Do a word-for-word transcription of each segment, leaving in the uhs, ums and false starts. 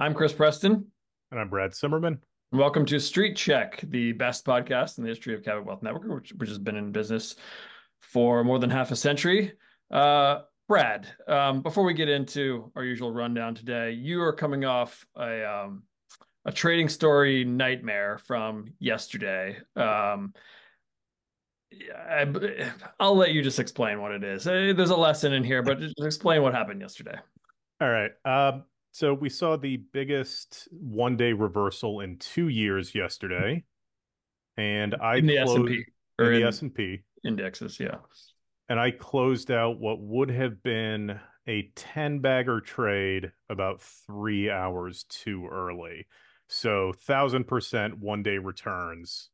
I'm Chris Preston. And I'm Brad Simmerman. Welcome to Street Check, the best podcast in the history of Cabot Wealth Network, which, which has been in business for more than half a century. Uh, Brad, um, before we get into our usual rundown today, you are coming off a um, a trading story nightmare from yesterday. Um, I, will let you just explain what it is. Uh, There's a lesson in here, but just explain what happened yesterday All right. Um, so we saw the biggest one day reversal in two years yesterday, and I in the S and P closed or in the in S and P, indexes. Yeah. and I closed out what would have been a ten bagger trade about three hours too early. So one thousand percent one day returns.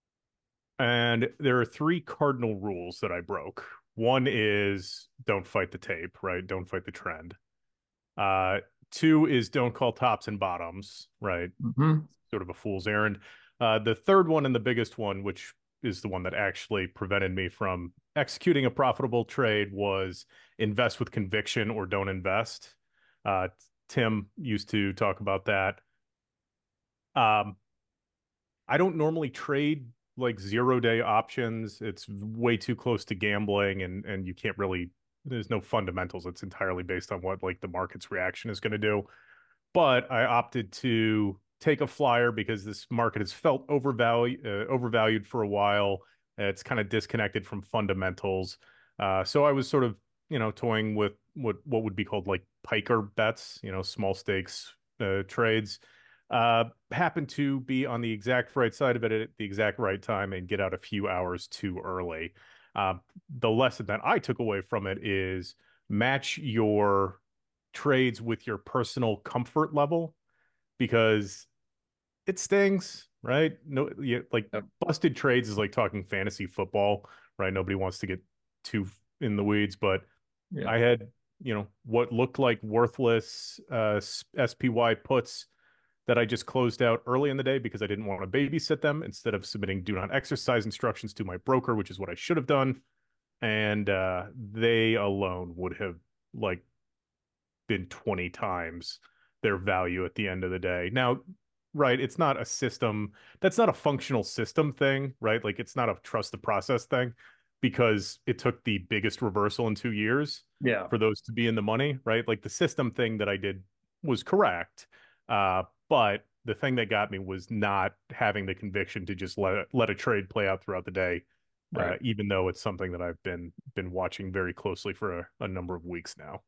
And there are three cardinal rules that I broke. One is don't fight the tape, right? Don't fight the trend. Uh, Two is don't call tops and bottoms, right? hmm Sort of a fool's errand. Uh, the third one and the biggest one, which is the one that actually prevented me from executing a profitable trade, was invest with conviction or don't invest. Uh, Tim used to talk about that. Um, I don't normally trade like zero day options. It's way too close to gambling, and and you can't really. There's no fundamentals. It's entirely based on what like the market's reaction is going to do. But I opted to take a flyer because this market has felt overvalued uh, overvalued for a while. It's kind of disconnected from fundamentals. Uh, so I was sort of, you know, toying with what what would be called like piker bets, you know, small stakes uh, trades. Uh, happened to be on the exact right side of it at the exact right time and get out a few hours too early. Uh, the lesson that I took away from it is match your trades with your personal comfort level because it stings, right? No, yeah, like Yep. busted trades is like talking fantasy football, right? Nobody wants to get too in the weeds, but Yeah. I had, you know, what looked like worthless uh, S P Y puts that I just closed out early in the day because I didn't want to babysit them instead of submitting do not exercise instructions to my broker, which is what I should have done. And uh, they alone would have like been twenty times their value at the end of the day. Now, right, it's not a system, that's not a functional system thing, right? Like it's not a trust the process thing because it took the biggest reversal in two years Yeah. for those to be in the money, right? Like the system thing that I did was correct. Uh, but the thing that got me was not having the conviction to just let let a trade play out throughout the day, uh, Right. even though it's something that I've been been watching very closely for a, a number of weeks now.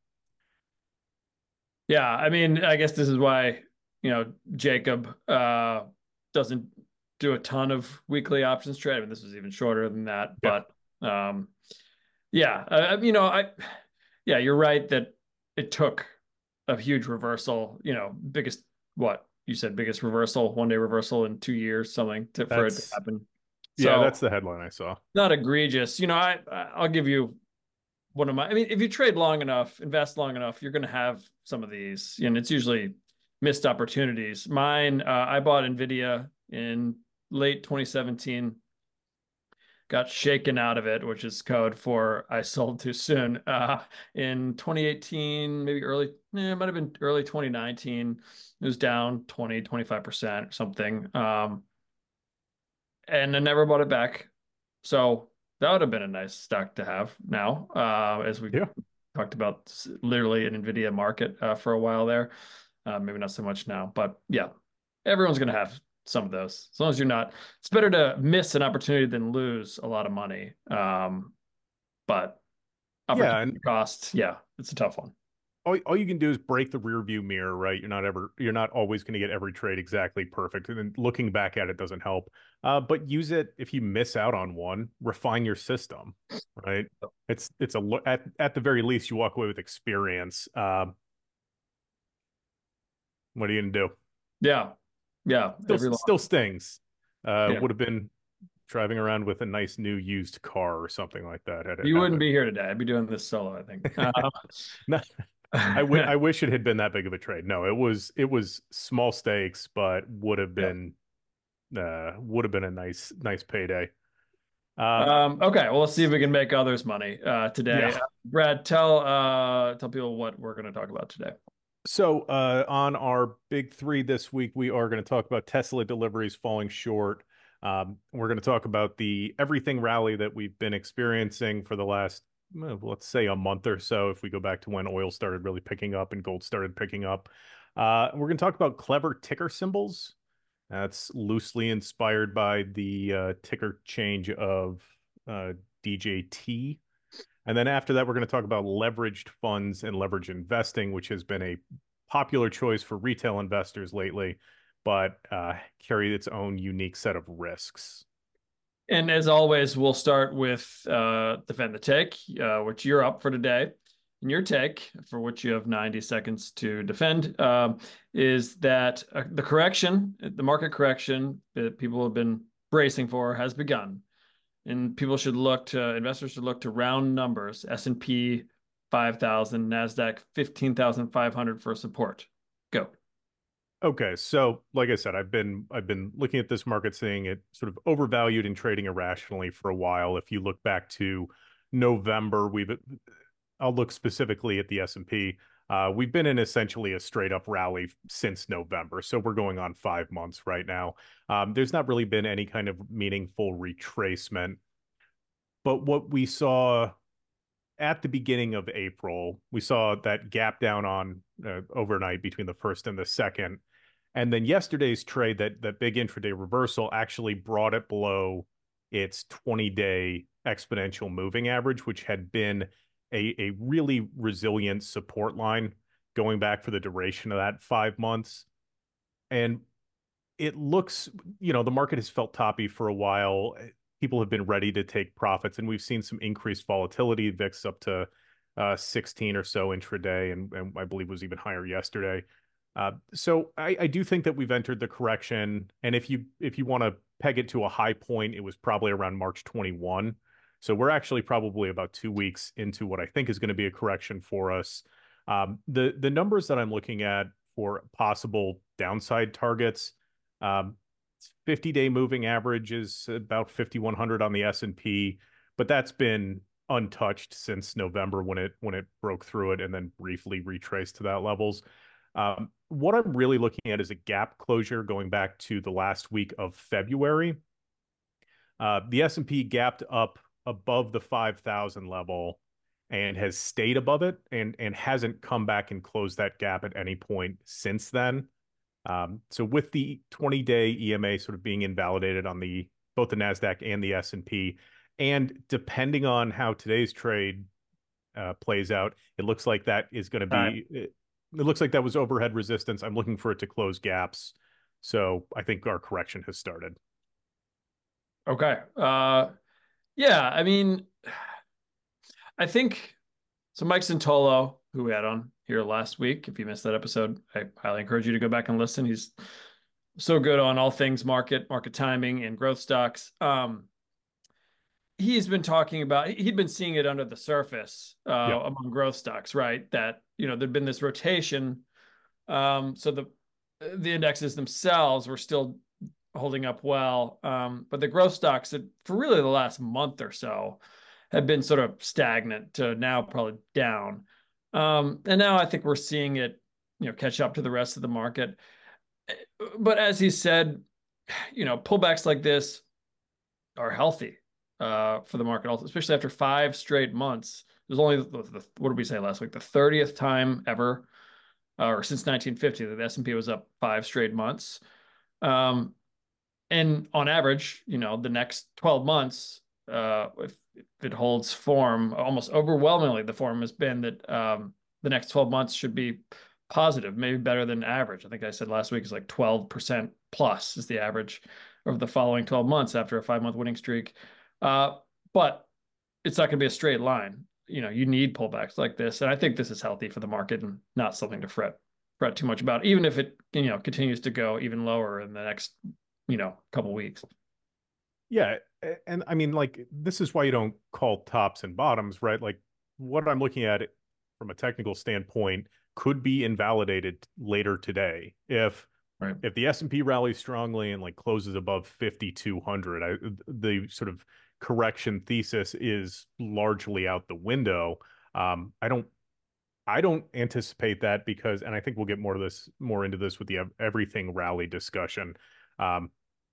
Yeah. I mean, I guess this is why, you know, Jacob uh doesn't do a ton of weekly options trade. I mean, this was even shorter than that, Yeah. but um yeah, uh, you know, I yeah, you're right that it took a huge reversal, you know, biggest what you said, biggest reversal, one day reversal in two years, something to, for it to That's happen. Yeah, that's So the headline I saw. not egregious. You know, I I'll give you one of my, I mean, if you trade long enough, invest long enough, you're going to have some of these, and it's usually missed opportunities. Mine, uh, I bought Nvidia in late twenty seventeen, got shaken out of it, which is code for I sold too soon. Uh, in twenty eighteen, maybe early, eh, it might have been early twenty nineteen, it was down twenty, twenty-five percent or something. Um, and I never bought it back. So that would have been a nice stock to have now, uh, as we Yeah. talked about literally an Nvidia market uh, for a while there. Uh, maybe not so much now, but yeah, everyone's going to have some of those. As long as you're not, it's better to miss an opportunity than lose a lot of money. Um, but Yeah, opportunity and cost, yeah, it's a tough one. all, all you can do is break the rear view mirror, right? You're not ever you're not always going to get every trade exactly perfect. And then looking back at it doesn't help. Uh, but use it if you miss out on one, refine your system, right? It's it's a lo- at at the very least you walk away with experience. Um, what are you gonna do? Yeah, yeah, Still every still loss. stings. Uh, Yeah, would have been driving around with a nice new used car or something like that had it you wouldn't happened. be here today. I'd be doing this solo, I think. Uh, I, w I wish it had been that big of a trade. No, it was it was small stakes, but would have yeah. been uh would have been a nice nice payday. Uh Um, okay, well, let's see if we can make others money uh, today. Uh, yeah. Brad, tell uh, tell people what we're going to talk about today. So, uh, on our big three this week, we are going to talk about Tesla deliveries falling short. Um, we're going to talk about the everything rally that we've been experiencing for the last, well, let's say, a month or so, if we go back to when oil started really picking up and gold started picking up. Uh, we're going to talk about clever ticker symbols. That's loosely inspired by the uh, ticker change of uh, D J T. And then after that, we're going to talk about leveraged funds and leverage investing, which has been a popular choice for retail investors lately, but uh, carry its own unique set of risks. And as always, we'll start with uh, defend the take, uh, which you're up for today. And your take, for which you have ninety seconds to defend, uh, is that uh, the correction, the market correction that people have been bracing for has begun. And people should look to, investors should look to round numbers, S and P five thousand, NASDAQ fifteen thousand five hundred for support. Go. Okay, so like I said, I've been I've been looking at this market, seeing it sort of overvalued and trading irrationally for a while. If you look back to November, we've I'll look specifically at the S and P. Uh, we've been in essentially a straight up rally since November, so we're going on five months right now. Um, there's not really been any kind of meaningful retracement, but what we saw at the beginning of April, we saw that gap down on uh, overnight between the first and the second. And then yesterday's trade, that that big intraday reversal actually brought it below its twenty-day exponential moving average, which had been a, a really resilient support line going back for the duration of that five months. And it looks, you know, the market has felt toppy for a while. People have been ready to take profits, and we've seen some increased volatility. V I X up to uh, sixteen or so intraday, and, and I believe was even higher yesterday. Uh, so I, I do think that we've entered the correction. And if you if you want to peg it to a high point, it was probably around March twenty-first. So we're actually probably about two weeks into what I think is going to be a correction for us. Um, the the numbers that I'm looking at for possible downside targets, um, fifty-day moving average is about fifty-one hundred on the S and P, but that's been untouched since November when it when it broke through it and then briefly retraced to that levels. Um, what I'm really looking at is a gap closure going back to the last week of February. Uh, the S and P gapped up above the five thousand level and has stayed above it and and hasn't come back and closed that gap at any point since then. Um, so with the twenty-day E M A sort of being invalidated on the both the NASDAQ and the S and P, and depending on how today's trade uh, plays out, it looks like that is going to All right. be, it, it looks like that was overhead resistance. I'm looking for it to close gaps. So I think our correction has started. Okay. Uh, yeah, I mean, I think so. Mike Santolo, who we had on here last week, if you missed that episode, I highly encourage you to go back and listen. He's so good on all things market, market timing, and growth stocks. Um, he's been talking about he'd been seeing it under the surface uh, Yeah. among growth stocks, right? That you know there'd been this rotation. Um, so the the indexes themselves were still holding up well, um, but the growth stocks that for really the last month or so have been sort of stagnant to now probably down. Um, and now I think we're seeing it, you know, catch up to the rest of the market. But as he said, you know, pullbacks like this are healthy uh, for the market, especially after five straight months. There's only the, the, what did we say last week? The thirtieth time ever, uh, or since nineteen fifty, that the S and P was up five straight months. Um, and on average, you know, the next twelve months, uh, if, if it holds form, almost overwhelmingly, the form has been that um, the next twelve months should be positive, maybe better than average. I think I said last week is like twelve percent plus is the average over the following twelve months after a five month winning streak. Uh, but it's not going to be a straight line. You know, you need pullbacks like this. And I think this is healthy for the market and not something to fret fret too much about, even if it, you know, continues to go even lower in the next, you know, couple weeks. Yeah. And I mean, like, this is why you don't call tops and bottoms, right? Like, what I'm looking at from a technical standpoint could be invalidated later today if Right. if the S and P rallies strongly and like closes above fifty-two hundred. I, the sort of correction thesis is largely out the window. Um, I don't I don't anticipate that because, and I think we'll get more of this, more into this with the everything rally discussion. Um,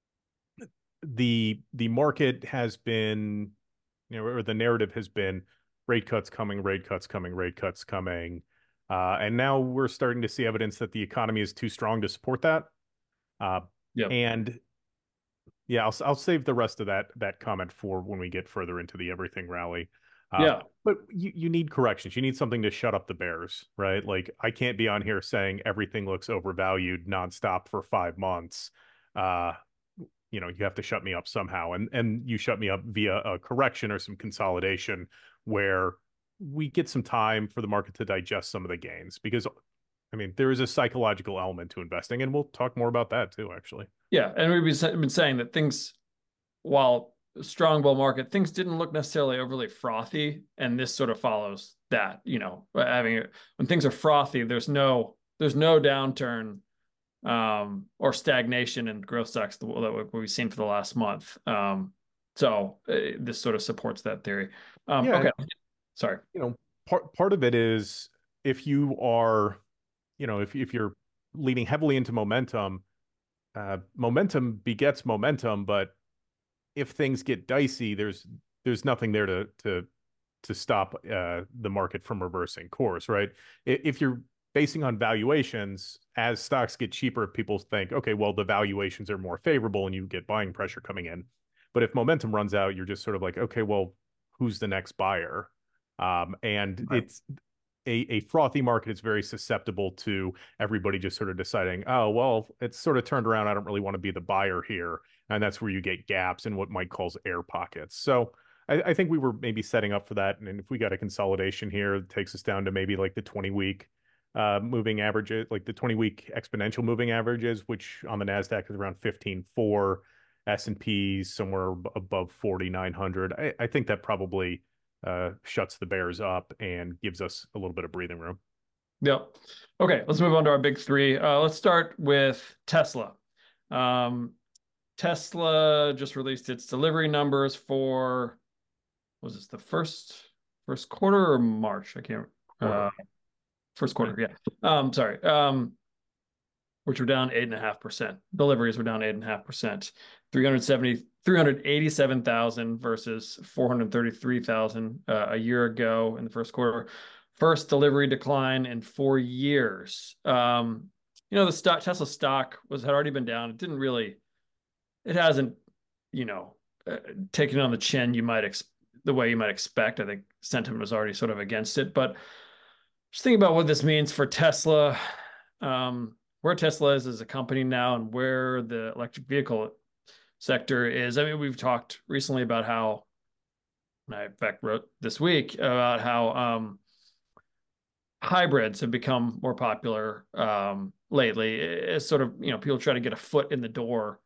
the the market has been, you know, or the narrative has been rate cuts coming, rate cuts coming, rate cuts coming, uh, and now we're starting to see evidence that the economy is too strong to support that. Uh, Yep. and yeah, I'll I'll save the rest of that that comment for when we get further into the everything rally. Uh, Yeah. but you, you need corrections. You need something to shut up the bears, right? Like I can't be on here saying everything looks overvalued nonstop for five months. Uh, you know, you have to shut me up somehow, and and you shut me up via a correction or some consolidation where we get some time for the market to digest some of the gains. Because I mean, there is a psychological element to investing, and we'll talk more about that too, actually. Yeah. And we've been, been saying that things, while strong bull market, things didn't look necessarily overly frothy, and this sort of follows that. You know, having when things are frothy, there's no there's no downturn um, or stagnation in growth stocks that we've seen for the last month. Um, so uh, this sort of supports that theory. Um, Yeah, okay, sorry. you know, part part of it is if you are, you know, if if you're leaning heavily into momentum, uh, momentum begets momentum, but if things get dicey, there's there's nothing there to to to stop uh, the market from reversing course, right? If you're basing on valuations, as stocks get cheaper, people think, okay, well, the valuations are more favorable and you get buying pressure coming in. But if momentum runs out, you're just sort of like, okay, well, who's the next buyer? Um, and Right. it's a, a frothy market is very susceptible to everybody just sort of deciding, oh, well, it's sort of turned around. I don't really want to be the buyer here. And that's where you get gaps and what Mike calls air pockets. So I, I think we were maybe setting up for that. And if we got a consolidation here, it takes us down to maybe like the twenty week uh, moving averages, like the twenty week exponential moving averages, which on the NASDAQ is around fifteen four, S and P somewhere above forty-nine hundred. I, I think that probably uh, shuts the bears up and gives us a little bit of breathing room. Yep. Okay, let's move on to our big three. Uh, let's start with Tesla. Um, Tesla just released its delivery numbers for, was this the first first quarter or March? I can't. Uh, Quarter. first quarter, yeah. Um, sorry. Um, which were down eight and a half percent. Deliveries were down eight and a half percent. three hundred seventy, three hundred eighty-seven thousand versus four hundred thirty-three thousand uh, a year ago in the first quarter. First delivery decline in four years. Um, you know, the stock Tesla stock was had already been down. It didn't really, it hasn't, you know, uh, taken on the chin you might ex- the way you might expect. I think sentiment was already sort of against it, but just thinking about what this means for Tesla, um, where Tesla is as a company now, and where the electric vehicle sector is. I mean, we've talked recently about how, and I in fact wrote this week about how um, hybrids have become more popular um, lately. It's sort of, you know, people try to get a foot in the door.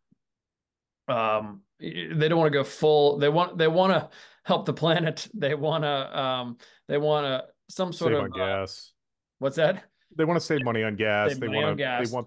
Um, they don't want to go full. They want they want to help the planet. They want to um, they want to some sort Save of on uh, gas. what's that? They want to save money on gas. Save They money want on to, they gas. want,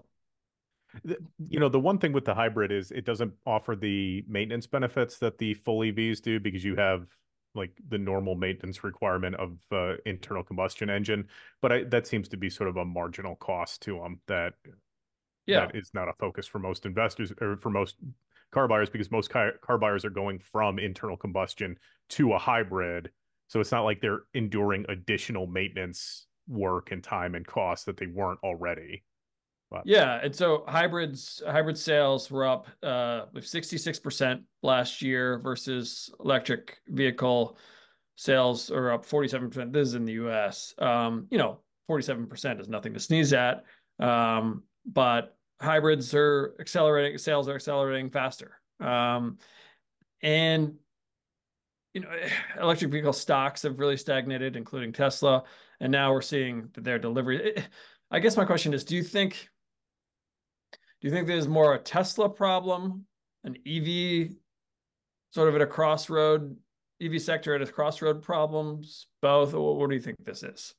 you know, the one thing with the hybrid is it doesn't offer the maintenance benefits that the full E Vs do because you have like the normal maintenance requirement of uh, internal combustion engine. But I, that seems to be sort of a marginal cost to them that Yeah. that is not a focus for most investors or for most car buyers because most car, car buyers are going from internal combustion to a hybrid. So it's not like they're enduring additional maintenance work and time and cost that they weren't already. But Yeah, and so hybrids hybrid sales were up uh with sixty-six percent last year versus electric vehicle sales are up forty-seven percent. This is in the U S. Um, you know, forty-seven percent is nothing to sneeze at. Um, but hybrids are accelerating, sales are accelerating faster. Um, and you know, electric vehicle stocks have really stagnated, including Tesla, and now we're seeing that their delivery. I guess my question is, do you think Do you think there's more a Tesla problem, an E V sort of at a crossroad, E V sector at a crossroad problems, both? Or what do you think this is?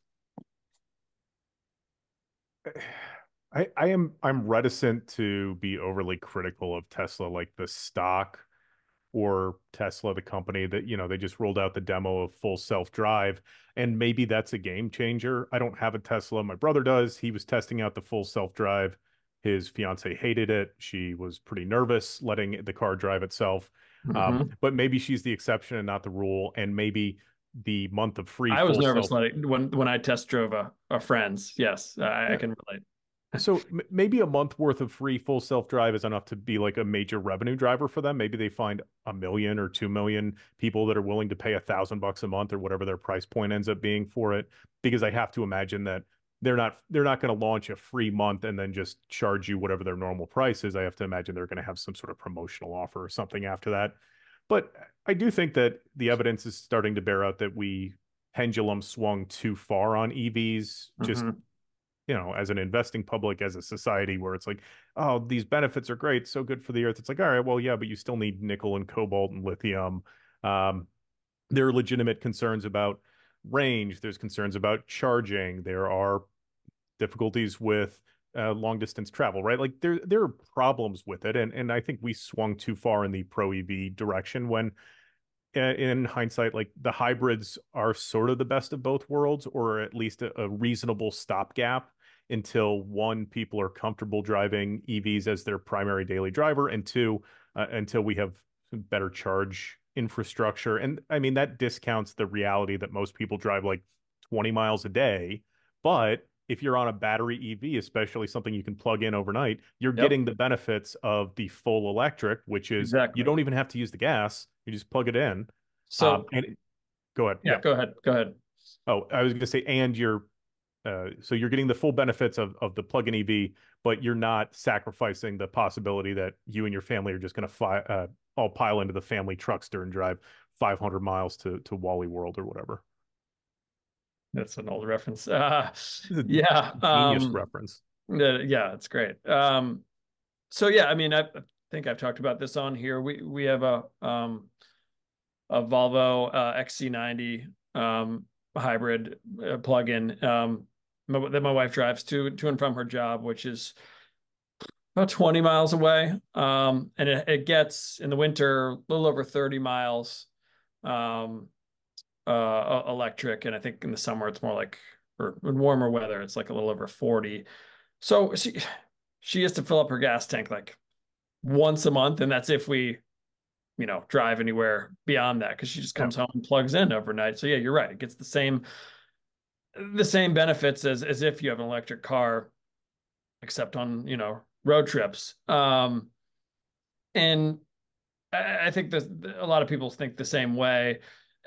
I, I am I'm reticent to be overly critical of Tesla like the stock or Tesla, the company that, you know, they just rolled out the demo of full self-drive, and maybe that's a game changer. I don't have a Tesla. My brother does. He was testing out the full self-drive. His fiance hated it. She was pretty nervous letting the car drive itself. Um, Mhm. but maybe she's the exception and not the rule. And maybe the month of free I was full nervous self. letting when when I test drove a, a friend's. Yes, I, I Yeah. can relate. So m- maybe a month worth of free full self-drive is enough to be like a major revenue driver for them. Maybe they find a million or two million people that are willing to pay a thousand bucks a month or whatever their price point ends up being for it. Because I have to imagine that they're not they're not going to launch a free month and then just charge you whatever their normal price is. I have to imagine they're going to have some sort of promotional offer or something after that. But I do think that the evidence is starting to bear out that we pendulum swung too far on E Vs, just, Hmm. you know, as an investing public, as a society, where it's like, oh, these benefits are great, so good for the earth. It's like, all right, well, yeah, but you still need nickel and cobalt and lithium. Um, there are legitimate concerns about range. There's concerns about charging. There are difficulties with uh, long distance travel, right? Like there there are problems with it, and and I think we swung too far in the pro E V direction when, uh, in hindsight, like the hybrids are sort of the best of both worlds, or at least a, a reasonable stopgap until one, people are comfortable driving E Vs as their primary daily driver, and two, uh, until we have better charge infrastructure. And I mean, that discounts the reality that most people drive like twenty miles a day. But if you're on a battery E V, especially something you can plug in overnight, you're Yep, getting the benefits of the full electric, which is you exactly. don't even have to use the gas. You just plug it in. Um, So and go ahead. yeah, Yeah. go ahead. Go ahead. Oh, I was going to say, and you're uh, so you're getting the full benefits of of the plug-in E V, but you're not sacrificing the possibility that you and your family are just going to fi uh, all pile into the family truckster and drive five hundred miles to to Wally World or whatever. That's an old reference. Uh, This is yeah. a genius Um, reference. uh, yeah, it's great. Um, so yeah, I mean, I, I think I've talked about this on here. We we have a um a Volvo uh, X C ninety um hybrid uh, plug-in um my, that my wife drives to to and from her job, which is about twenty miles away. Um, and it, it gets in the winter a little over thirty miles um uh electric, and I think in the summer it's more like, or in warmer weather it's like a little over forty. So she she has to fill up her gas tank like once a month, and that's if we, you know, drive anywhere beyond that, because she just Yeah. comes home and plugs in overnight. So yeah, you're right. It gets the same the same benefits as as if you have an electric car, except on, you know, road trips. Um, and I, I think that a lot of people think the same way.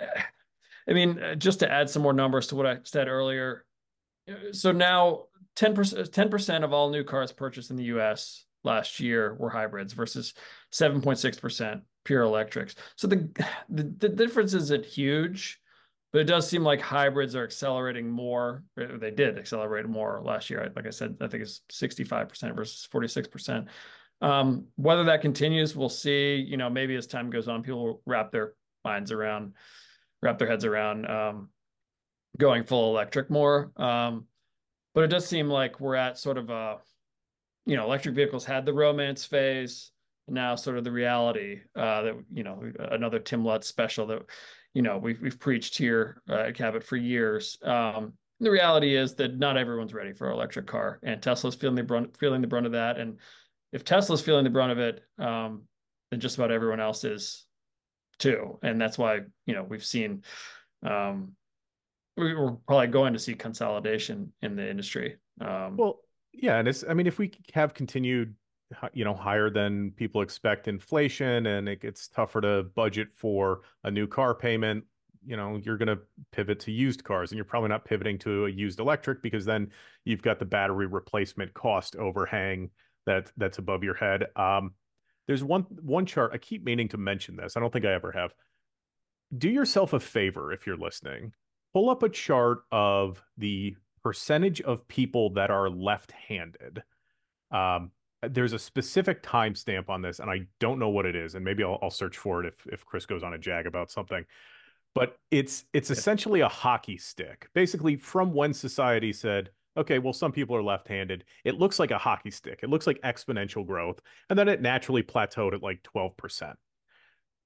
I mean, just to add some more numbers to what I said earlier. So now ten percent ten percent of all new cars purchased in the U S last year were hybrids versus seven point six percent pure electrics. So the, the the difference isn't huge, but it does seem like hybrids are accelerating more. They did accelerate more last year. Like I said, I think it's sixty-five percent versus forty-six percent. Um, whether that continues, we'll see. You know, maybe as time goes on, people will wrap their minds around, wrap their heads around um, going full electric more. Um, but it does seem like we're at sort of a, you know, electric vehicles had the romance phase, and now sort of the reality, uh, that, you know, another Tim Lutz special that, you know, we've we've preached here uh, at Cabot for years. Um, the reality is that not everyone's ready for an electric car, and Tesla's feeling the brunt feeling the brunt of that. And if Tesla's feeling the brunt of it, um, then just about everyone else is too. And that's why, you know, we've seen, um, we're probably going to see consolidation in the industry. Um, Well, yeah, and it's, I mean, if we have continued, hi- you know, higher than people expect inflation, and it gets tougher to budget for a new car payment, you know, you're going to pivot to used cars, and you're probably not pivoting to a used electric, because then you've got the battery replacement cost overhang that that's above your head. Um, there's one one chart I keep meaning to mention this. I don't think I ever have. Do yourself a favor if you're listening. Pull up a chart of the percentage of people that are left-handed. Um, there's a specific timestamp on this, and I don't know what it is, and maybe I'll, I'll search for it if if Chris goes on a jag about something. But it's it's yeah. essentially a hockey stick, basically from when society said, okay, well, some people are left-handed. It looks like a hockey stick. It looks like exponential growth, and then it naturally plateaued at like twelve percent.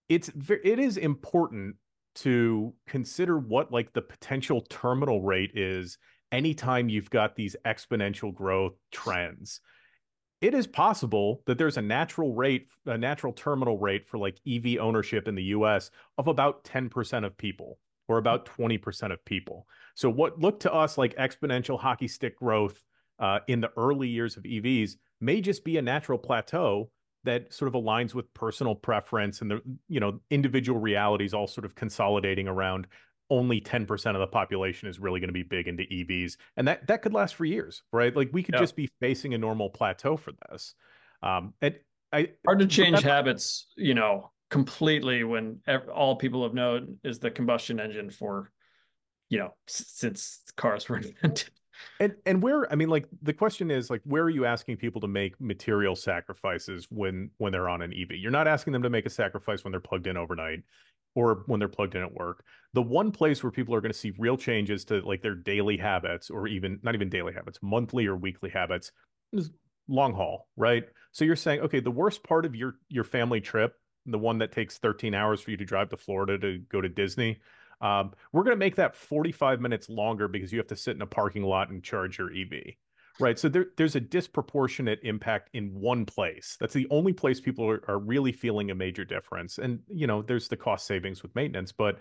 it's it is important to consider what like the potential terminal rate is anytime you've got these exponential growth trends. It is possible that there's a natural rate, a natural terminal rate for like E V ownership in the U S of about ten percent of people or about twenty percent of people. So what looked to us like exponential hockey stick growth uh, in the early years of E Vs may just be a natural plateau that sort of aligns with personal preference and the, you know, individual realities all sort of consolidating around only ten percent of the population is really going to be big into E Vs. And that that could last for years, right? Like we could Yeah. just be facing a normal plateau for this. Um, and I Hard to change remember, habits, you know, completely when ev- all people have known is the combustion engine for, you know, s- since cars were invented. and and where, I mean, like the question is like, where are you asking people to make material sacrifices when when they're on an E V? You're not asking them to make a sacrifice when they're plugged in overnight or when they're plugged in at work. The one place where people are going to see real changes to like their daily habits, or even not even daily habits, monthly or weekly habits, is long haul, right? So you're saying, okay, the worst part of your your family trip, the one that takes thirteen hours for you to drive to Florida to go to Disney, um, we're going to make that forty-five minutes longer because you have to sit in a parking lot and charge your E V. Right. So there, there's a disproportionate impact in one place. That's the only place people are, are really feeling a major difference. And, you know, there's the cost savings with maintenance, but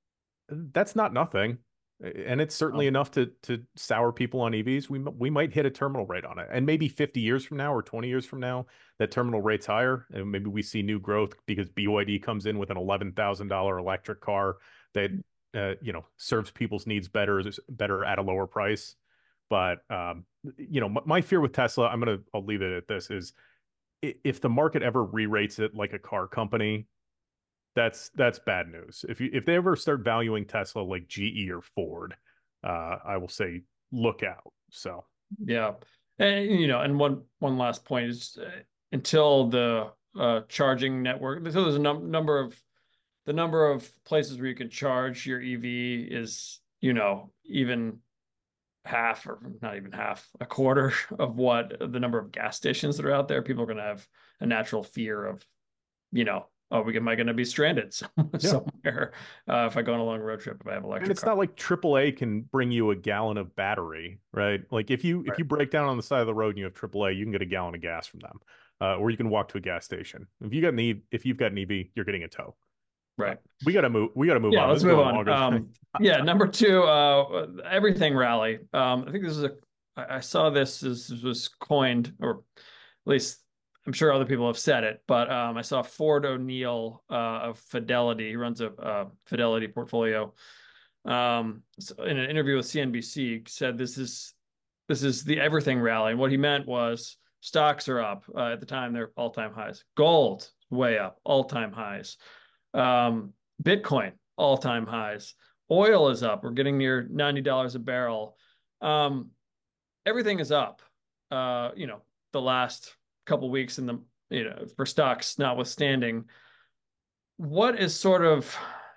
that's not nothing. And it's certainly Oh, enough to to sour people on E Vs. We we might hit a terminal rate on it, and maybe fifty years from now or twenty years from now, that terminal rate's higher, and maybe we see new growth because B Y D comes in with an eleven thousand dollar electric car that uh, you know serves people's needs better better at a lower price. But um, you know, my, my fear with Tesla, I'm gonna I'll leave it at this, is if the market ever re-rates it like a car company, that's that's bad news. If you if they ever start valuing Tesla like G E or Ford, uh, I will say look out. So yeah. And, you know, and one, one last point is uh, until the uh, charging network, so there's a num number of, the number of places where you can charge your E V is, you know, even half or not even half, a quarter of what the number of gas stations that are out there. People are going to have a natural fear of, you know, oh, we am I going to be stranded yeah, somewhere uh, if I go on a long road trip if I have an and electric it's car? not like triple A can bring you a gallon of battery, right? Like if you if Right. you break down on the side of the road and you have triple A, you can get a gallon of gas from them, uh, or you can walk to a gas station. If you got an e, if you've got an E V, you're getting a tow. Right. But we got to move. We got to move Yeah, on. This let's is move going on. longer than Um, yeah, number two, uh, everything rally. Um, I think this is a, I I saw this, this was coined, or at least I'm sure other people have said it, but um, I saw Ford O'Neill uh, of Fidelity, he runs a, a Fidelity portfolio. Um, so in an interview with C N B C, said this is this is the everything rally, and what he meant was stocks are up uh, at the time; they're all-time highs. Gold way up, all-time highs. Um, Bitcoin, all-time highs. Oil is up. We're getting near ninety dollars a barrel. Um, Everything is up. Uh, you know, the last couple weeks in the, you know, for stocks notwithstanding. What is sort of,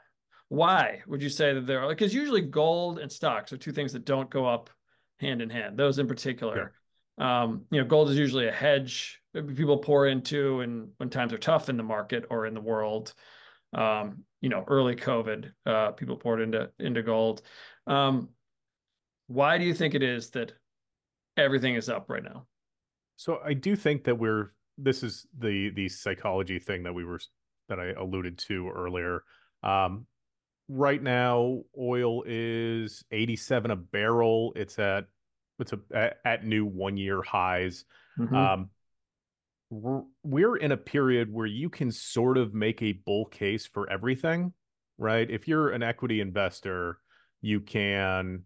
why would you say that there are, because usually gold and stocks are two things that don't go up hand in hand, those in yeah. particular. Um, you know, gold is usually a hedge people pour into and when times are tough in the market or in the world. Um, you know, early COVID, uh, people poured into into gold. Um, why do you think it is that everything is up right now? So I do think that we're this is the the psychology thing that we were that I alluded to earlier. Um, right now, oil is eighty-seven a barrel. It's at it's a at, at new one year highs. Mm-hmm. Um, we're, we're in a period where you can sort of make a bull case for everything, right? If you're an equity investor, you can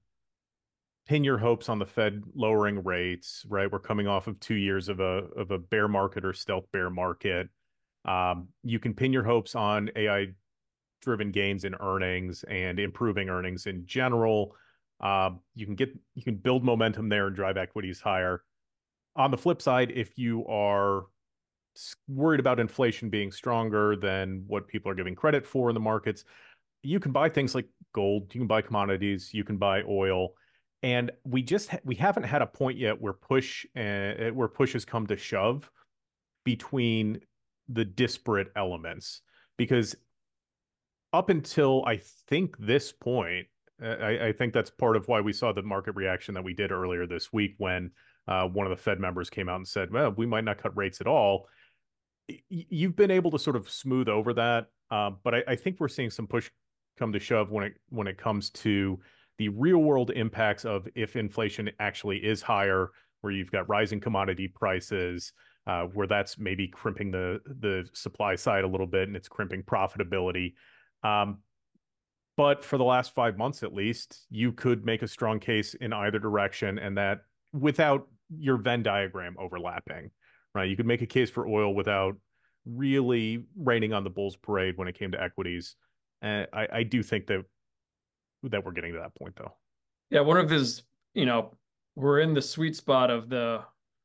pin your hopes on the Fed lowering rates, right? We're coming off of two years of a of a bear market or stealth bear market. Um, you can pin your hopes on A I driven gains in earnings and improving earnings in general. Um, you can get you can build momentum there and drive equities higher. On the flip side, if you are worried about inflation being stronger than what people are giving credit for in the markets, you can buy things like gold, you can buy commodities, you can buy oil, and we just ha- we haven't had a point yet where push uh, where push has come to shove between the disparate elements. because up until I think this point, I, I think that's part of why we saw the market reaction that we did earlier this week when uh, one of the Fed members came out and said, well, we might not cut rates at all. You've been able to sort of smooth over that, uh, but I, I think we're seeing some push come to shove when it when it comes to the real world impacts of if inflation actually is higher, where you've got rising commodity prices, uh, where that's maybe crimping the the supply side a little bit and it's crimping profitability. Um, but for the last five months at least, you could make a strong case in either direction, and that without your Venn diagram overlapping, right? You could make a case for oil without really raining on the Bulls parade when it came to equities. And I, I do think that that we're getting to that point, though. Yeah, one of his, you know, we're in the sweet spot of the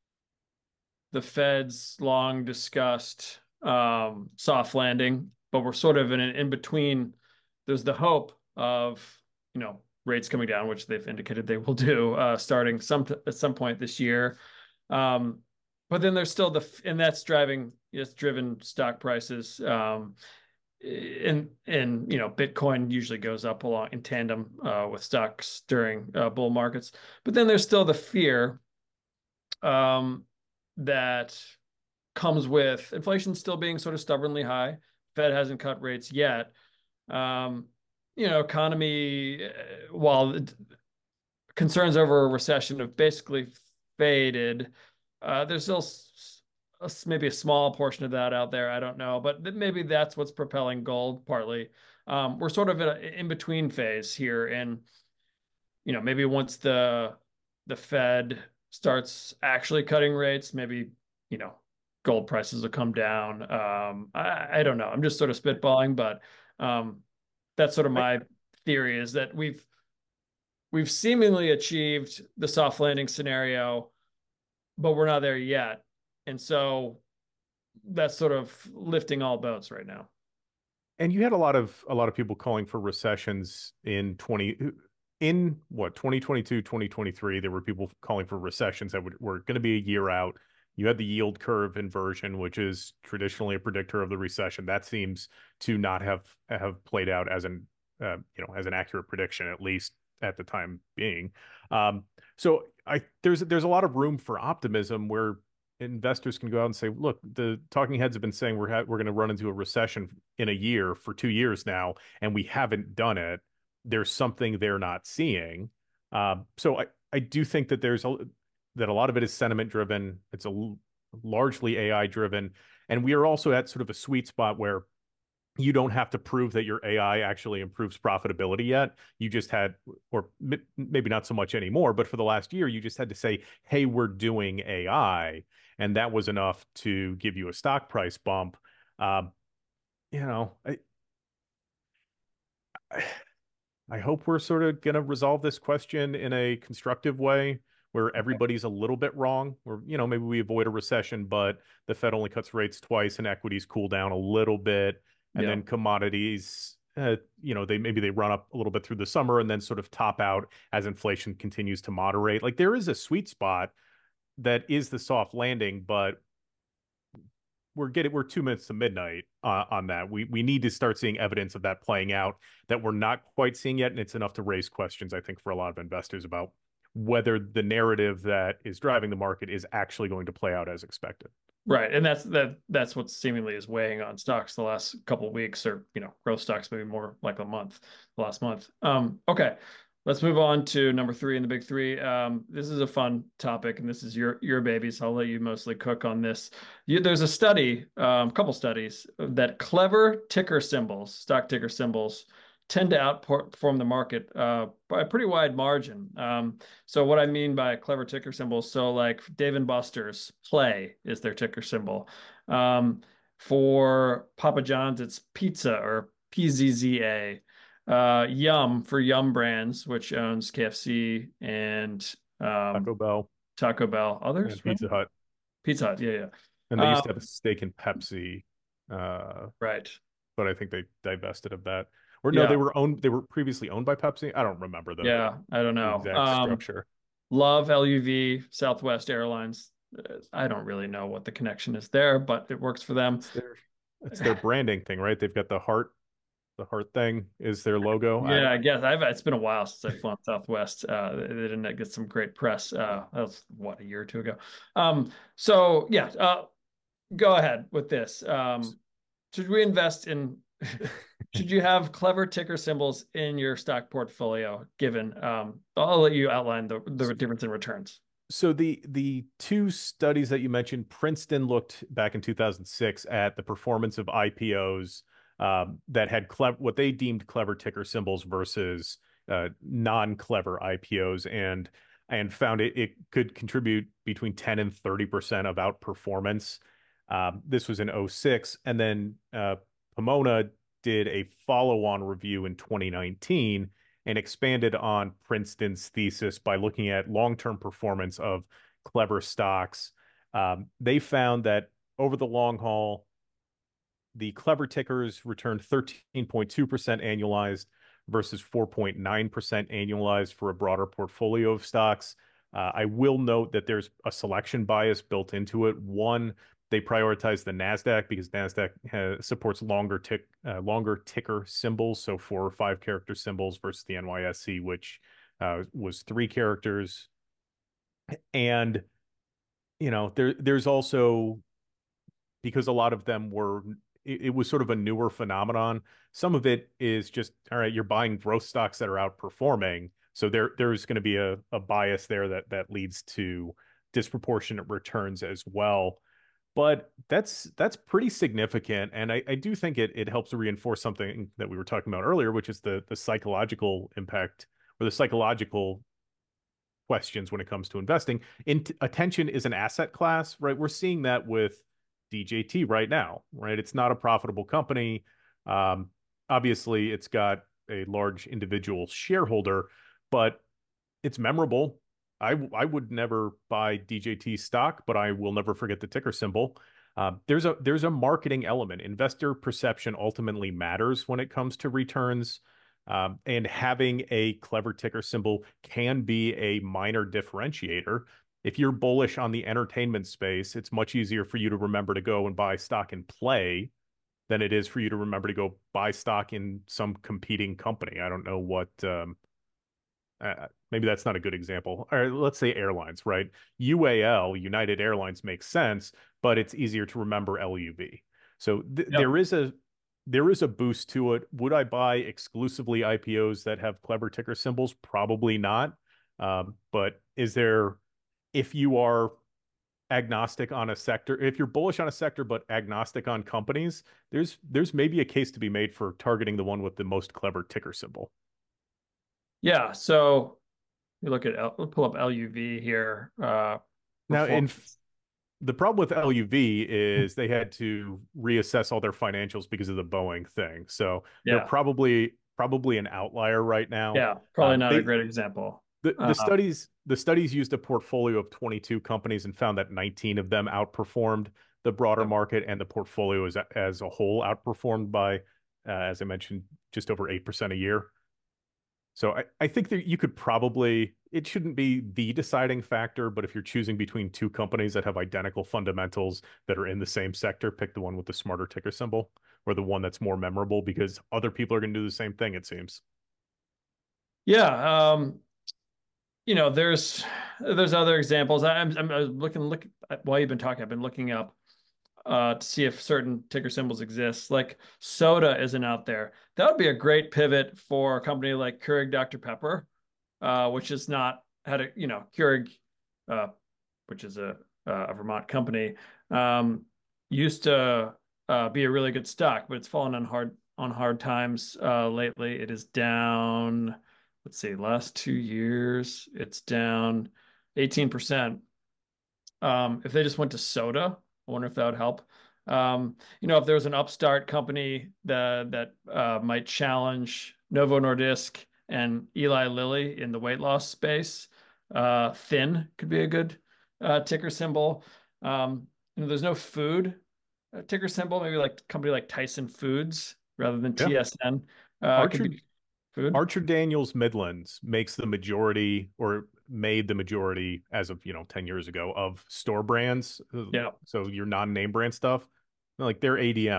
the Fed's long discussed um, soft landing, but we're sort of in an in between. There's the hope of, you know, rates coming down, which they've indicated they will do uh, starting some at some point this year. Um, but then there's still the, and that's driving, it's driven stock prices. Um, and and you know, Bitcoin usually goes up along in tandem uh, with stocks during uh, bull markets. But then there's still the fear um, that comes with inflation still being sort of stubbornly high. Fed hasn't cut rates yet. Um, you know, economy, uh, while concerns over a recession have basically faded, uh, there's still a, maybe a small portion of that out there. I don't know, but maybe that's what's propelling gold partly. Um, we're sort of in an in-between phase here, and you know, maybe once the the Fed starts actually cutting rates, maybe you know, gold prices will come down. Um, I, I don't know. I'm just sort of spitballing, but um, that's sort of I, my theory is that we've we've seemingly achieved the soft landing scenario, but we're not there yet. And so that's sort of lifting all boats right now. and you had a lot of a lot of people calling for recessions in twenty in what twenty twenty-two, twenty twenty-three. There were people calling for recessions that would, were going to be a year out. You had the yield curve inversion, which is traditionally a predictor of the recession. That seems to not have have played out as an uh, you know as an accurate prediction, at least at the time being. Um, so I there's there's a lot of room for optimism where investors can go out and say, look, the talking heads have been saying we're ha- we're going to run into a recession in a year for two years now, and we haven't done it. There's something they're not seeing. Um, so I, I do think that there's a, that a lot of it is sentiment driven. It's a largely A I driven, and we are also at sort of a sweet spot where you don't have to prove that your A I actually improves profitability yet. You just had, or maybe not so much anymore, but for the last year, you just had to say, hey, we're doing A I. And that was enough to give you a stock price bump. Um, you know, I, I hope we're sort of going to resolve this question in a constructive way where everybody's a little bit wrong, where, you know, maybe we avoid a recession, but the Fed only cuts rates twice and equities cool down a little bit. And Yeah. then commodities, uh, you know, they maybe they run up a little bit through the summer and then sort of top out as inflation continues to moderate. Like there is a sweet spot that is the soft landing, but we're getting we're two minutes to midnight uh, on that. We we need to start seeing evidence of that playing out that we're not quite seeing yet, and it's enough to raise questions, I think, for a lot of investors about whether the narrative that is driving the market is actually going to play out as expected. Right. And that's that that's what seemingly is weighing on stocks the last couple of weeks, or you know, growth stocks maybe more like a month, the last month. Um, okay. Let's move on to number three in the big three. Um, this is a fun topic, and this is your your baby, so I'll let you mostly cook on this. You, there's a study, a um, couple studies, that clever ticker symbols, stock ticker symbols, tend to outperform the market uh, by a pretty wide margin. Um, so what I mean by clever ticker symbols, so like Dave and Buster's, play is their ticker symbol. Um, for Papa John's, it's pizza or P Z Z A. Uh, Yum for Yum Brands, which owns K F C and um, Taco Bell Taco Bell. and Others, right? Pizza Hut, Pizza Hut, yeah, and they yeah. used Um, to have a stake in Pepsi, uh, right. but I think they divested of that. Or no, they Yeah, were owned. They were previously owned by Pepsi. I don't remember the yeah. I don't the know. exact Um, structure. Love L U V, Southwest Airlines. Uh, I don't really know what the connection is there, but it works for them. It's there. It's their branding thing, right? They've got the heart, the heart thing is their logo. I, Yeah, I guess I've it's been a while since I've flown Southwest. Uh, they didn't get some great press. Uh, that was what, a year or two ago. Um, so yeah, uh, go ahead with this. Um, should we invest in? Should you have clever ticker symbols in your stock portfolio? Given, um, I'll let you outline the the difference in returns. so the the two studies that you mentioned, Princeton looked back in two thousand six at the performance of I P Os um, that had clever what they deemed clever ticker symbols versus uh, non-clever I P Os, and and found it it could contribute between ten and thirty percent of outperformance. Um, this was in oh six, and then uh, Pomona did a follow-on review in twenty nineteen and expanded on Princeton's thesis by looking at long-term performance of clever stocks. Um, they found that over the long haul, the clever tickers returned thirteen point two percent annualized versus four point nine percent annualized for a broader portfolio of stocks. Uh, I will note that there's a selection bias built into it. One, they prioritize the NASDAQ because NASDAQ has, supports longer tick, uh, longer ticker symbols, so four or five character symbols versus the N Y S E, which uh, was three characters. And you know, there there's also, because a lot of them were, it, it was sort of a newer phenomenon. Some of it is just, all right, you're buying growth stocks that are outperforming. So there there's going to be a, a bias there that that leads to disproportionate returns as well. But that's that's pretty significant. And I, I do think it it helps to reinforce something that we were talking about earlier, which is the the psychological impact or the psychological questions when it comes to investing. In attention is an asset class, right? We're seeing that with D J T right now, right? It's not a profitable company. Um, obviously, it's got a large individual shareholder, but it's memorable. I I would never buy D J T stock, but I will never forget the ticker symbol. Uh, there's a there's a marketing element. Investor perception ultimately matters when it comes to returns. Um, and having a clever ticker symbol can be a minor differentiator. If you're bullish on the entertainment space, it's much easier for you to remember to go and buy stock and play than it is for you to remember to go buy stock in some competing company. I don't know what, um, uh, maybe that's not a good example. Or let's say airlines, right? U A L, United Airlines, makes sense, but it's easier to remember L U V. So th Yep. there is a there is a boost to it. Would I buy exclusively I P Os that have clever ticker symbols? Probably not. Um, but is there, if you are agnostic on a sector, if you're bullish on a sector but agnostic on companies, there's there's maybe a case to be made for targeting the one with the most clever ticker symbol. Yeah. So you look at L, we'll pull up L U V here. Uh, Now, in performance. the problem with L U V is they had to reassess all their financials because of the Boeing thing. So they're Yeah. probably probably an outlier right now. Yeah. Probably Um, not a they great example. the the Uh, studies the studies used a portfolio of twenty-two companies and found that nineteen of them outperformed the broader market, and the portfolio as as a whole outperformed by, uh, as I mentioned, just over eight percent a year. So I, I think that you could probably, it shouldn't be the deciding factor, but if you're choosing between two companies that have identical fundamentals that are in the same sector, pick the one with the smarter ticker symbol or the one that's more memorable because other people are going to do the same thing, it seems. yeah. Um, you know, there's there's other examples. I'm I'm, I was looking look while you've been talking. I've been looking up uh, to see if certain ticker symbols exist. Like soda isn't out there. That would be a great pivot for a company like Keurig Doctor Pepper, uh, which is not had a you know Keurig, uh, which is a a Vermont company, um, used to uh, be a really good stock, but it's fallen on hard on hard times uh, lately. It is down. Let's see, last two years, it's down eighteen percent. Um, if they just went to soda, I wonder if that would help. Um, you know, if there was an upstart company that that uh, might challenge Novo Nordisk and Eli Lilly in the weight loss space, uh, Thin could be a good uh, ticker symbol. Um, you know, there's no food uh, ticker symbol. Maybe like company like Tyson Foods rather than Yeah. T S N uh, could Archer be food. Archer Daniels Midlands makes the majority or made the majority as of, you know, ten years ago of store brands. Yeah. So your non-name brand stuff, like their A D M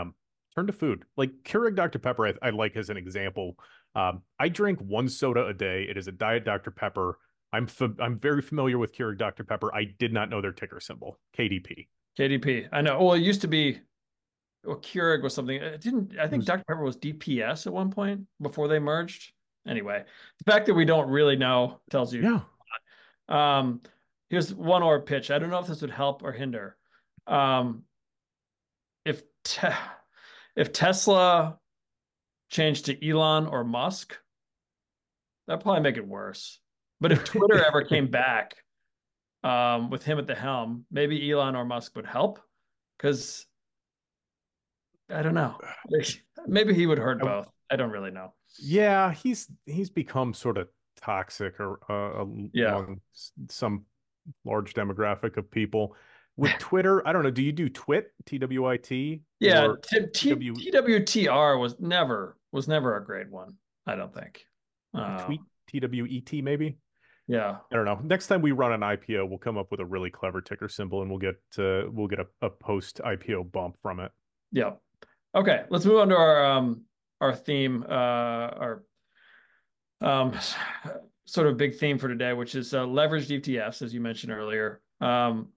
turn to food. Like Keurig Doctor Pepper, I, I like as an example. Um, I drink one soda a day. It is a Diet Doctor Pepper. I'm fa- I'm very familiar with Keurig Doctor Pepper. I did not know their ticker symbol, K D P. K D P. I know. Well, it used to be, well, Keurig was something. It didn't, I It think was Doctor Pepper was D P S at one point before they merged. Anyway, the fact that we don't really know tells you. yeah. Um, Here's one more pitch. I don't know if this would help or hinder. Um, if te if Tesla changed to Elon or Musk, that'd probably make it worse. But if Twitter ever came back, um, with him at the helm, maybe Elon or Musk would help. Because I don't know. Maybe he would hurt I, both. I don't really know. yeah, he's he's become sort of toxic or uh, Yeah. among some large demographic of people. With Twitter, I don't know. Do you do Twit, T W I T, Yeah, or T T T W TWTR was never was never a great one, I don't think. Tweet, Um, T W E T maybe? yeah. I don't know. Next time we run an I P O, we'll come up with a really clever ticker symbol, and we'll get uh, we'll get a, a post I P O bump from it. Yeah. Okay, let's move on to our um our theme, uh our um sort of big theme for today, which is uh, leveraged E T Fs, as you mentioned earlier. Um,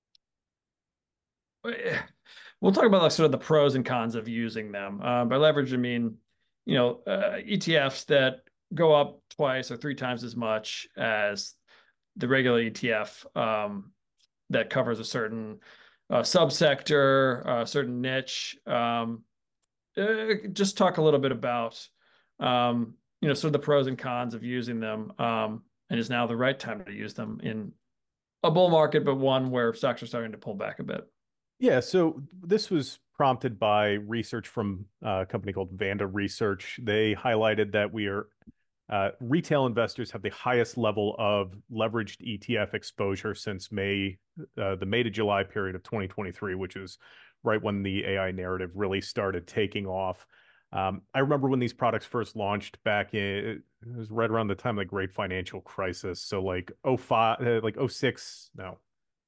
we'll talk about like sort of the pros and cons of using them. Uh, by leverage, I mean, you know, uh, E T Fs that go up twice or three times as much as the regular E T F, um, that covers a certain uh, subsector, a certain niche. Um, uh, just talk a little bit about, um, you know, sort of the pros and cons of using them, um, and is now the right time to use them in a bull market, but one where stocks are starting to pull back a bit. Yeah, so this was prompted by research from uh, a company called Vanda Research. They highlighted that we are uh, retail investors have the highest level of leveraged E T F exposure since May, uh, the May to July period of twenty twenty-three, which is right when the A I narrative really started taking off. Um, I remember when these products first launched back in, it was right around the time of the Great Financial Crisis. So like oh five, uh, like oh six, no,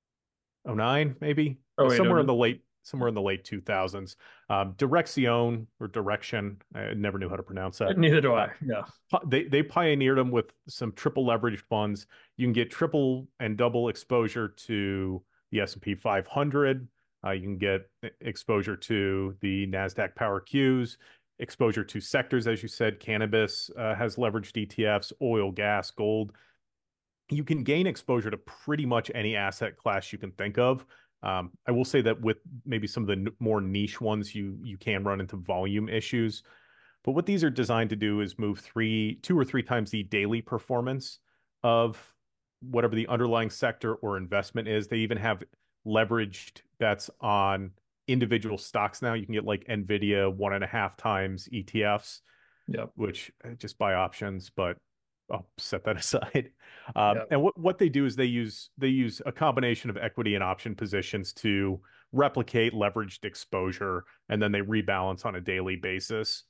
oh nine maybe. Oh Uh, wait, oh somewhere in no, the late somewhere in the late two thousands. Um, Direxion or Direction, I never knew how to pronounce that. neither do Uh, I. Yeah, they they pioneered them with some triple leveraged funds. You can get triple and double exposure to the S and P five hundred. Uh, you can get exposure to the NASDAQ Power Qs, exposure to sectors, as you said. Cannabis uh, has leveraged E T Fs, oil, gas, gold. You can gain exposure to pretty much any asset class you can think of. Um, I will say that with maybe some of the n- more niche ones, you you can run into volume issues. But what these are designed to do is move three, two or three times the daily performance of whatever the underlying sector or investment is. They even have leveraged bets on individual stocks now. You can get like Nvidia one and a half times E T Fs, yep, which uh, just buy options, but I'll set that aside. Um, yep, and what what they do is they use they use a combination of equity and option positions to replicate leveraged exposure, and then they rebalance on a daily basis.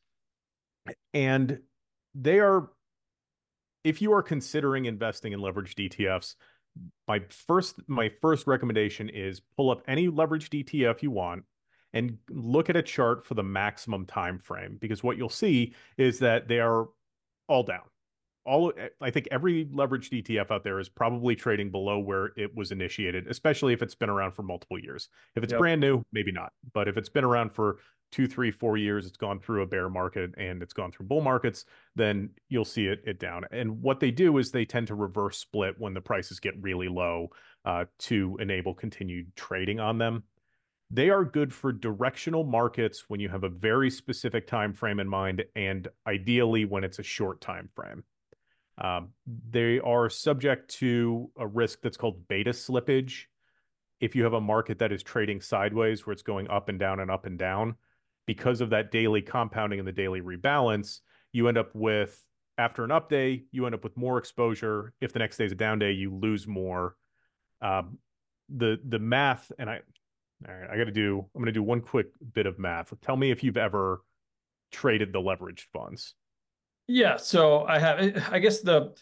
And they are, if you are considering investing in leveraged E T Fs, my first my first recommendation is pull up any leveraged E T F you want and look at a chart for the maximum time frame, because what you'll see is that they are all down. All I think every leveraged E T F out there is probably trading below where it was initiated, especially if it's been around for multiple years. If it's yep, brand new, maybe not. But if it's been around for two, three, four years, it's gone through a bear market and it's gone through bull markets, then you'll see it, it down. And what they do is they tend to reverse split when the prices get really low uh, to enable continued trading on them. They are good for directional markets when you have a very specific time frame in mind, and ideally when it's a short time frame. Um, they are subject to a risk that's called beta slippage. If you have a market that is trading sideways, where it's going up and down and up and down, because of that daily compounding and the daily rebalance, you end up with, after an up day, you end up with more exposure. If the next day is a down day, you lose more. Um, the the math, and I, all right, I got to do, I'm going to do one quick bit of math. Tell me if you've ever traded the leveraged funds. yeah. So I have, I guess the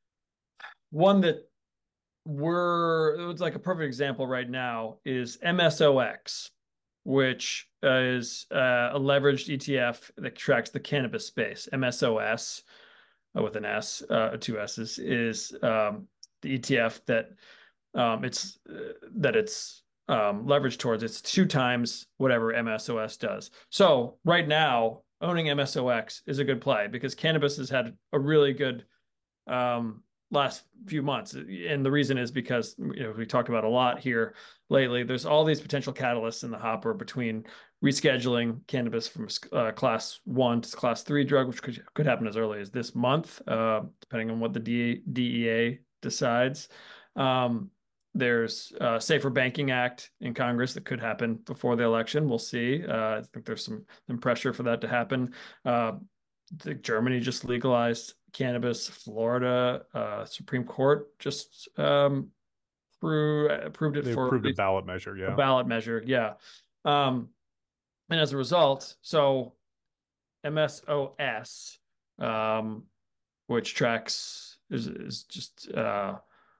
one that we're, it's like a perfect example right now is M S O X. which uh, is uh, a leveraged E T F that tracks the cannabis space. M S O S uh, with an S, uh, two S's, is um, the E T F that um, it's uh, that it's um, leveraged towards. It's two times whatever M S O S does. So right now, owning M S O X is a good play because cannabis has had a really good um, last few months. And the reason is because, you know, we talked about a lot here lately. There's all these potential catalysts in the hopper between rescheduling cannabis from uh, class one to class three drug, which could, could happen as early as this month, uh, depending on what the D E A decides. Um, there's a Safer Banking Act in Congress that could happen before the election. We'll see. Uh, I think there's some, some pressure for that to happen. Uh, I think Germany just legalized cannabis. Florida uh, Supreme Court just um, through, approved it They for approved a ballot measure. a Yeah. ballot measure. Yeah. Um, and as a result, so M S O S, um, which tracks is, is just uh,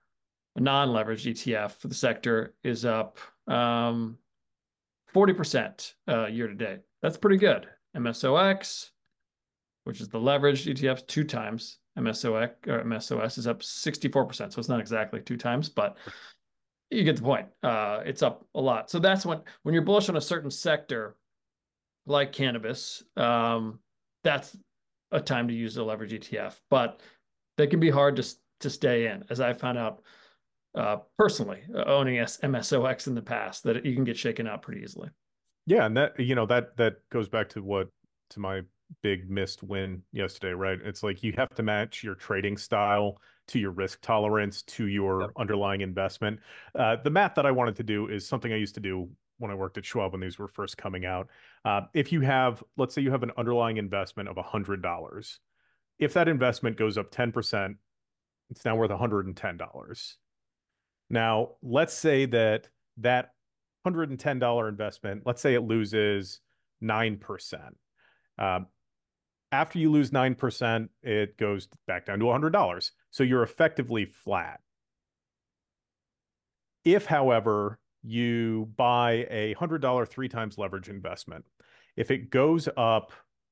a non-leveraged E T F for the sector, is up um, forty percent uh, year to date. That's pretty good. M S O X, which is the leveraged E T F, two times. M S O X or M S O S is up sixty-four percent. So it's not exactly two times, but you get the point. Uh, it's up a lot. So that's when, when you're bullish on a certain sector like cannabis, um, that's a time to use a leverage E T F. But they can be hard to, to stay in, as I found out uh, personally, owning M S O X in the past, that you can get shaken out pretty easily. Yeah, and that you know that that goes back to what to my big missed win yesterday, right? It's like you have to match your trading style to your risk tolerance to Yep. your underlying investment. Uh, the math that I wanted to do is something I used to do when I worked at Schwab when these were first coming out. Uh, if you have, let's say you have an underlying investment of one hundred dollars. If that investment goes up ten percent, it's now worth one hundred ten dollars. Now, let's say that that one hundred ten dollars investment, let's say it loses nine percent. Um, after you lose nine percent, it goes back down to one hundred dollars. So you're effectively flat. If, however, you buy a one hundred dollars three times leverage investment, if it goes up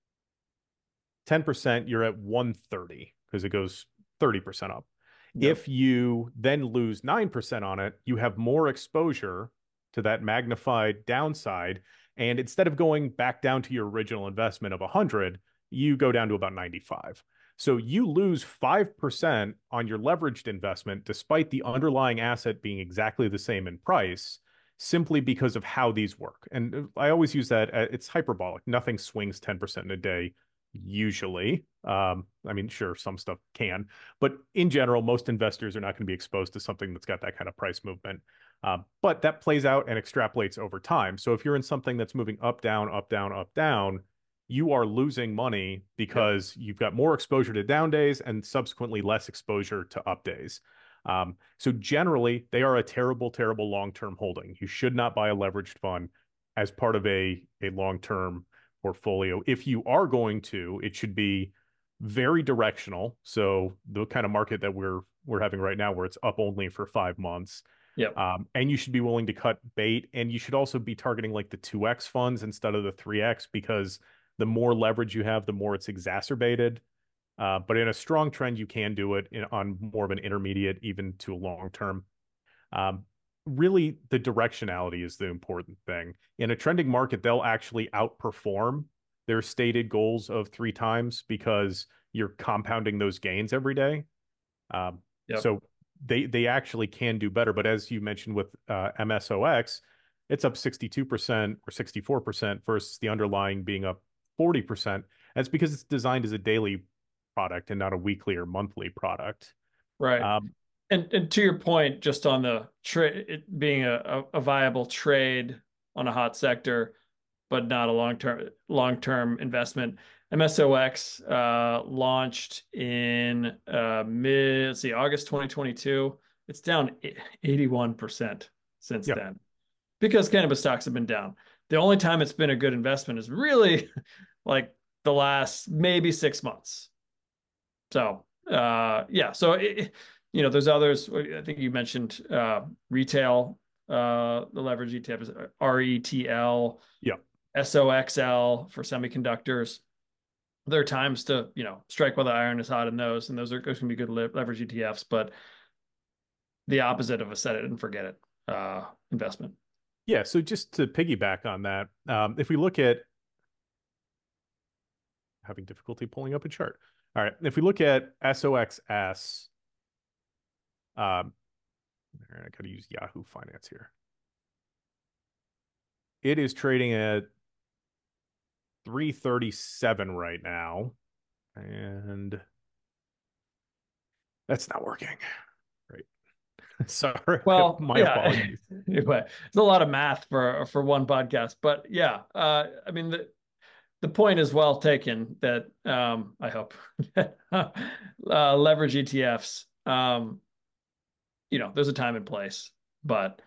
ten percent, you're at one hundred thirty because it goes thirty percent up. Yep. If you then lose nine percent on it, you have more exposure to that magnified downside. And instead of going back down to your original investment of one hundred, you go down to about ninety-five. So you lose five percent on your leveraged investment, despite the underlying asset being exactly the same in price, simply because of how these work. And I always use that. It's hyperbolic. Nothing swings ten percent in a day, usually. Um, I mean, sure, some stuff can, but in general, most investors are not going to be exposed to something that's got that kind of price movement. Uh, but that plays out and extrapolates over time. So if you're in something that's moving up, down, up, down, up, down, you are losing money because yep. you've got more exposure to down days and subsequently less exposure to up days. Um, so generally, they are a terrible, terrible long-term holding. You should not buy a leveraged fund as part of a, a long-term portfolio. If you are going to, it should be very directional. So the kind of market that we're we're having right now, where it's up only for five months. Yep. Um, and you should be willing to cut bait, and you should also be targeting like the two X funds instead of the three X, because the more leverage you have, the more it's exacerbated. Uh, but in a strong trend, you can do it in, on more of an intermediate, even to a long term. Um, really, the directionality is the important thing. In a trending market, they'll actually outperform their stated goals of three times because you're compounding those gains every day. Um, yep. So they they actually can do better. But as you mentioned with uh, M S O X, it's up sixty-two percent or sixty-four percent versus the underlying being up forty percent. That's because it's designed as a daily product and not a weekly or monthly product. Right. Um, and, and to your point, just on the trade, it being a, a viable trade on a hot sector, but not a long-term long-term investment. M S O X uh, launched in uh, mid, let's see, August twenty twenty-two. It's down eighty-one percent since yep. then because cannabis stocks have been down. The only time it's been a good investment is really like the last maybe six months. So uh, yeah, so it, you know, there's others. I think you mentioned uh, retail Uh, the leverage E T F is R E T L, Yeah. S O X L for semiconductors. There are times to, you know, strike while the iron is hot in those, and those are going to be good leverage E T Fs, but the opposite of a set it and forget it uh, investment. Yeah. So just to piggyback on that, um, if we look at having difficulty pulling up a chart. All right. If we look at S O X S, um, I got to use Yahoo Finance here. It is trading at three thirty-seven right now, and that's not working. Right. Sorry. Well, My yeah. apologies. Anyway, it's a lot of math for for one podcast, but yeah, uh, I mean the the point is well taken. That um, I hope uh, leverage E T Fs. Um, you know, there's a time and place, but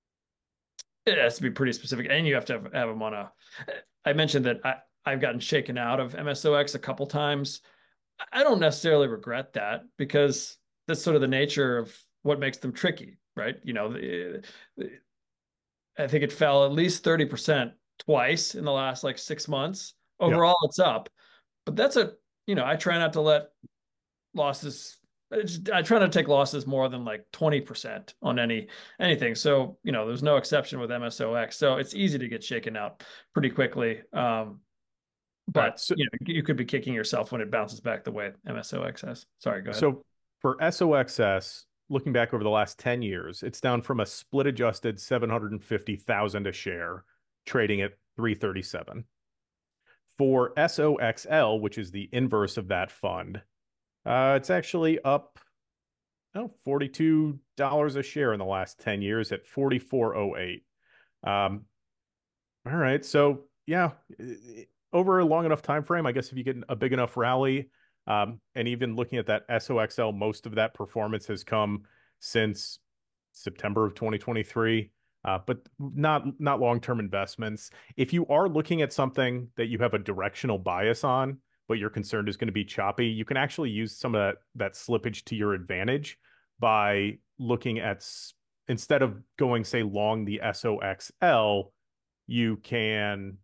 it has to be pretty specific, and you have to have, have them on a. I mentioned that I I've gotten shaken out of M S O X a couple times. I don't necessarily regret that because that's sort of the nature of what makes them tricky, right? You know, the, the, I think it fell at least thirty percent twice in the last like six months. Yeah. Overall, it's up, but that's a, you know, I try not to let losses, I, just, I try not to take losses more than like twenty percent on any, anything. So, you know, there's no exception with M S O X. So it's easy to get shaken out pretty quickly. Um, All right. but So, you know, you could be kicking yourself when it bounces back the way M S O X has. Sorry, go ahead. so for S O X S, looking back over the last ten years, it's down from a split adjusted seven hundred fifty thousand a share, trading at three thirty-seven. For S O X L, which is the inverse of that fund, uh, it's actually up oh, forty-two dollars a share in the last ten years at forty-four oh eight. Um, all right. So yeah, over a long enough time frame, I guess if you get a big enough rally, um, and even looking at that S O X L, most of that performance has come since September of twenty twenty-three. Uh, but not not long-term investments. If you are looking at something that you have a directional bias on, but you're concerned is going to be choppy, you can actually use some of that that slippage to your advantage by looking at, instead of going, say, long the S O X L, you can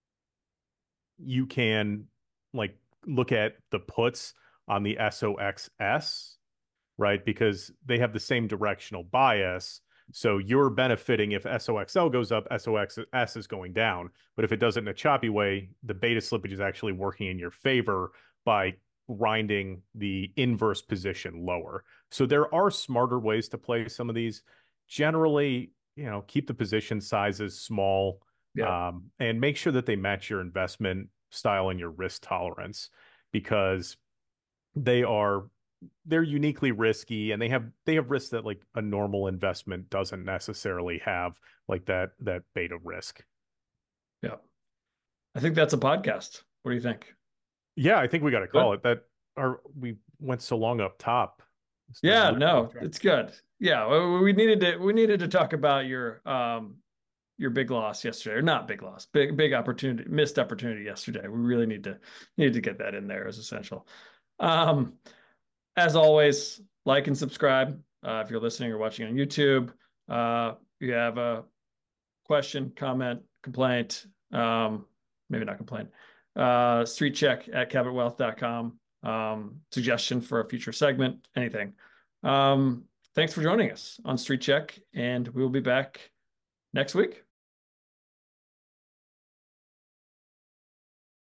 you can like look at the puts on the S O X S, right? Because they have the same directional bias. So you're benefiting if S O X L goes up, S O X S is going down. But if it does it in a choppy way, the beta slippage is actually working in your favor by grinding the inverse position lower. So there are smarter ways to play some of these. Generally, you know, keep the position sizes small, Yeah. um, and make sure that they match your investment style and your risk tolerance, because they are they're uniquely risky, and they have they have risks that like a normal investment doesn't necessarily have, like that that beta risk. Yeah. I think that's a podcast. What do you think? Yeah, I think we got to Good. call it that. Our we went so long up top. Started Yeah, losing no, track. it's good. Yeah, we we needed to we needed to talk about your um your big loss yesterday, or not big loss, big big opportunity, missed opportunity yesterday. We really need to need to get that in there as essential. Um, as always, like and subscribe uh, if you're listening or watching on YouTube. Uh, if you have a question, comment, complaint, um, maybe not complaint, uh, street check at cabot wealth dot com. Um, suggestion for a future segment, anything. Um, thanks for joining us on Street Check, and we will be back next week.